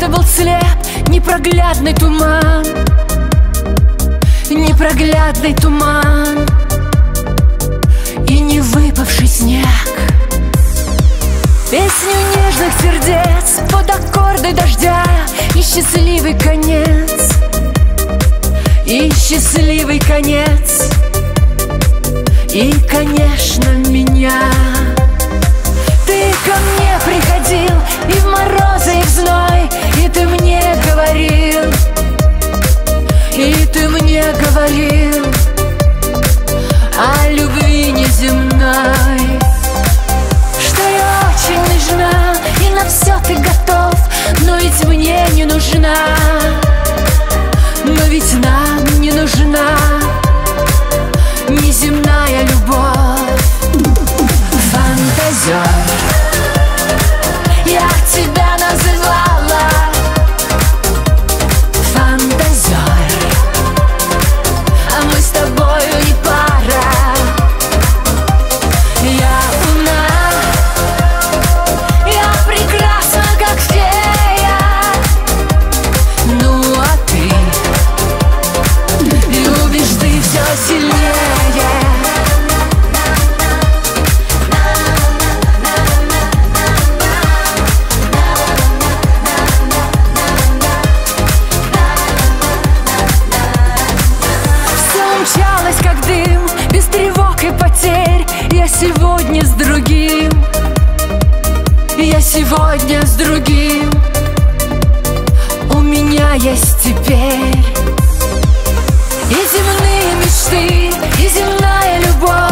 просто был слеп, непроглядный туман, непроглядный туман и не выпавший снег. Песню нежных сердец под аккорды дождя и счастливый конец, и счастливый конец, и, конечно, меня. Ты ко мне приходил и в морозы, и в зной, и ты мне говорил, и ты мне говорил о любви неземной, что я очень нужна, и на все ты готов, но ведь мне не нужна, но ведь нам не нужна неземная любовь. Фантазер, я тебя называла фантазер, а мы с тобою не пара. Я умна, я прекрасна, как фея, ну а ты любишь ты все сильнее. Мчалась как дым, без тревог и потерь. Я сегодня с другим, я сегодня с другим. У меня есть теперь и земные мечты, и земная любовь.